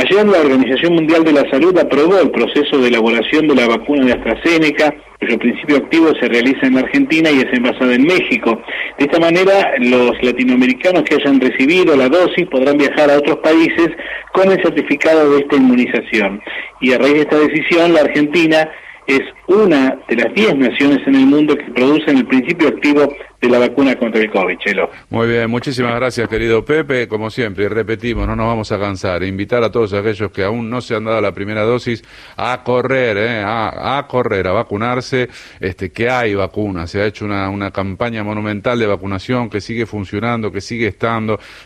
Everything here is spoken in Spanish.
Ayer la Organización Mundial de la Salud aprobó el proceso de elaboración de la vacuna de AstraZeneca, cuyo principio activo se realiza en Argentina y es envasada en México. De esta manera, los latinoamericanos que hayan recibido la dosis podrán viajar a otros países con el certificado de esta inmunización. Y a raíz de esta decisión, la Argentina es una de las 10 naciones en el mundo que producen el principio activo de la vacuna contra el COVID, Chelo. Muy bien, muchísimas gracias, querido Pepe. Como siempre, repetimos, no nos vamos a cansar. Invitar a todos aquellos que aún no se han dado la primera dosis a correr, a correr, a vacunarse, que hay vacunas. Se ha hecho una campaña monumental de vacunación que sigue funcionando, que sigue estando.